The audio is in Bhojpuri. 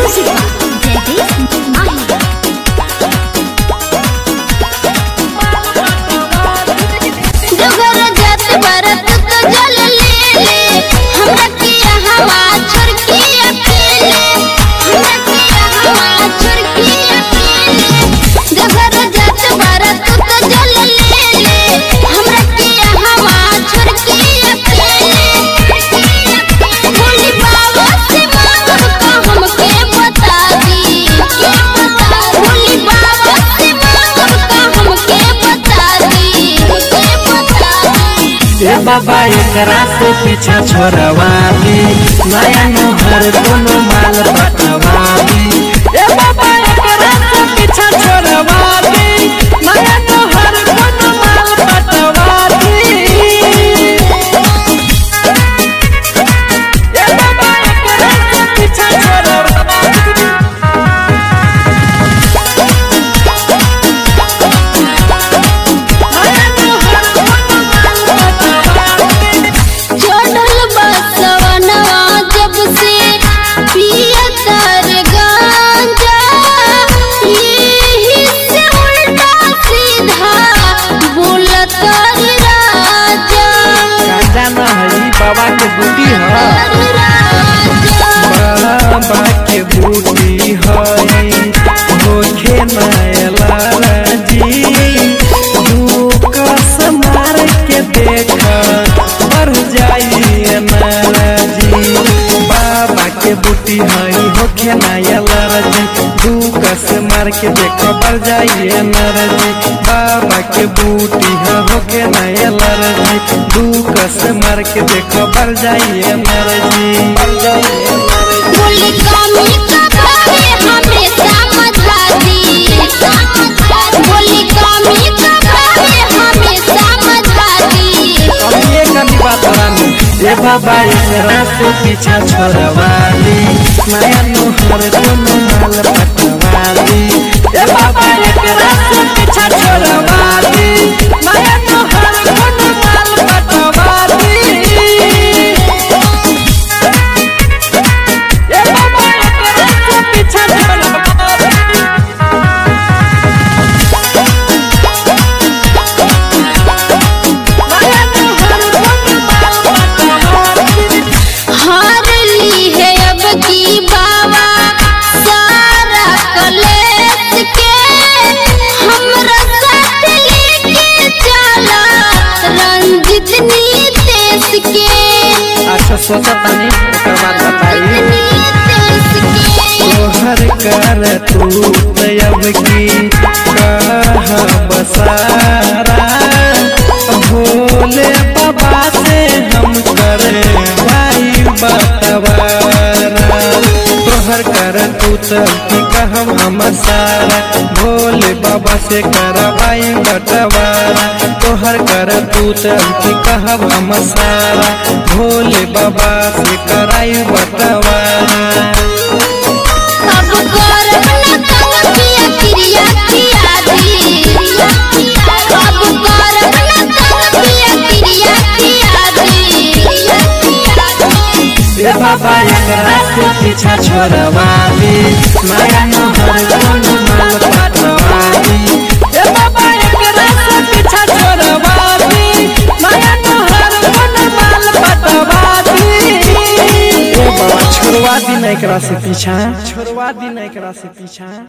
बाबा एकरा से पीछा छोड़वा दी, नया नहर कोनो माल पटवा दी। ए बाबा एकरा से पीछा छोड़वा दी, नया नहर कोनो माल पटवा दी। ए बाबा एकरा से पीछा छोड़वा दी। बाबा के बूटी है, बाबा के बूटी है, होखे नयला जी। तू कस मार के देख मर जाइए नाराजी। बाबा के बूटी है, होखे नयला जी। तू कस मार के देख मर जाइए नाराजी। बाबा के बूटी है, होखे नयला जी। तू कस मार के देखो बढ़ जाइए नाराजी। बोली कमी कभी हमेशा मजा दी, बोली कमी कभी हमेशा मजा दी। अब ये कभी बात रानी, ये बाबा एकरा से पीछा छोड़वा दी, नया नहर कोनो माल पटवा दी। ये बाबा एकरा से पीछा छोड़वा दी, नया नहर कोनो माल पटवा दी। अच्छा सोचा तानी ओकर बाद बताई। तोहर कर तू अब की कहा बसारा, भोले बाबा से हम करे भाई बतवारा। तोहर कर तू की कहम हम सारा, भोले बाबा से करवाई बटवारा। तोहर कर तू की कहब हम सारा, भोले बाबा से कराई बटवारा। अब करब न तब पिया क्रिया किया दी, अब करब न तब पिया क्रिया किया दी। ए बाबा एकरा से पीछा छोड़वा दी, नया नहर कोनो माल पटवा दी। ए बाबा एकरा से पीछा छोड़वा दी, नया नहर कोनो माल पटवा दी। ए बाबा छोड़वा दी ना एकरा से पीछा, छोड़वा दी ना एकरा से पीछा।